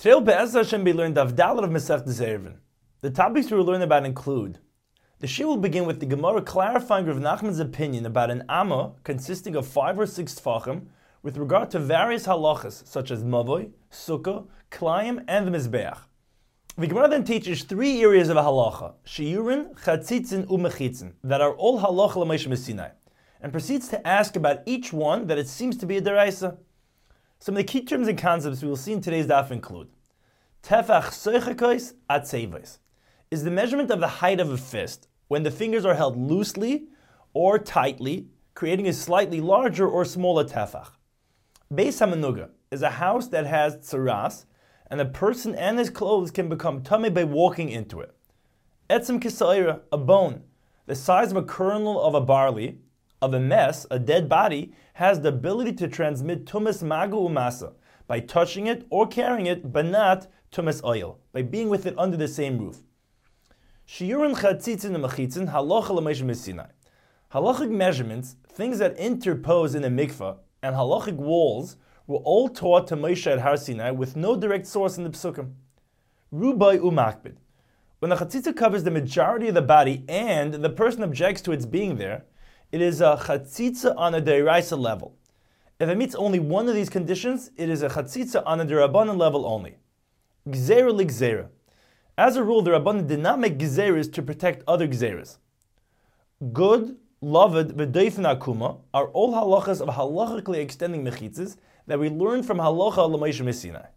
Today will Be'ez Hashem be learned Daf Dalet of Masechtas Eruvin. The topics we will learn about include: the Shir will begin with the Gemara clarifying Rav Nachman's opinion about an Amma consisting of 5 or 6 Tfachim with regard to various halachas such as Mavoi, Sukkah, Klayim, and the Mizbeach. The Gemara then teaches 3 areas of a halacha: Shiurin, Chatzitzin, Umechitzin, that are all halacha l'Moshe Sinai, and proceeds to ask about each one that it seems to be a deraisa. Some of the key terms and concepts we will see in today's daf include: Tefach soichakos at seivos is the measurement of the height of a fist when the fingers are held loosely or tightly, creating a slightly larger or smaller tefach. Beis hamenuga is a house that has tsaras, and a person and his clothes can become tummy by walking into it. Etzem kisaira, a bone, the size of a kernel of a barley, of a mess, a dead body, has the ability to transmit tumas magu umasa by touching it or carrying it, but not tumas oil, by being with it under the same roof. Shiurin chatzitzin u'mechitzin halacha l'Moshe Sinai. Halachic measurements, things that interpose in a mikvah, and halachic walls were all taught to Moshe at Har Sinai with no direct source in the Psukim. Rubai u'makbid. When the chatzitza covers the majority of the body and the person objects to its being there, it is a chatzitza on a deraisa level. If it meets only one of these conditions, it is a chatzitza on a derabanan level only. Gzeira ligzeira. As a rule, the Rabbanan did not make gzeras to protect other gzeras. Good, loved, v'doifen akuma are all halachas of halachically extending mechitzas that we learn from halacha l'Moshe Sinai.